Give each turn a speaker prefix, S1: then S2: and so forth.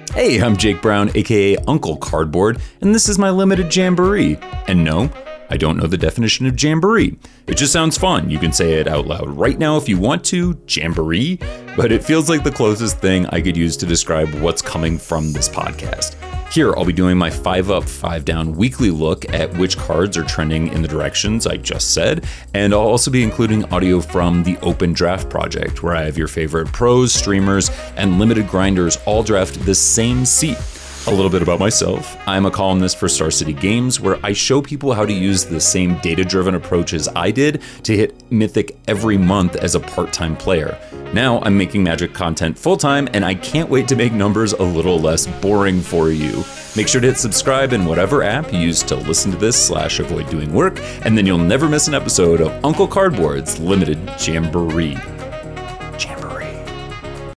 S1: Hey, I'm Jake Brown, aka Uncle Cardboard, and this is my limited jamboree. And no, I don't know the definition of jamboree. It just sounds fun. You can say it out loud right now if you want to, jamboree, but it feels like the closest thing I could use to describe what's coming from this podcast. Here, I'll be doing my 5 up, 5 down weekly look at which cards are trending in the directions I just said, and I'll also be including audio from the Open Draft Project, where I have your favorite pros, streamers, and limited grinders all draft the same seat. A little bit about myself. I'm a columnist for Star City Games, where I show people how to use the same data-driven approach as I did to hit Mythic every month as a part-time player. Now I'm making Magic content full-time, and I can't wait to make numbers a little less boring for you. Make sure to hit subscribe in whatever app you use to listen to this / avoid doing work, and then you'll never miss an episode of Uncle Cardboard's Limited Jamboree.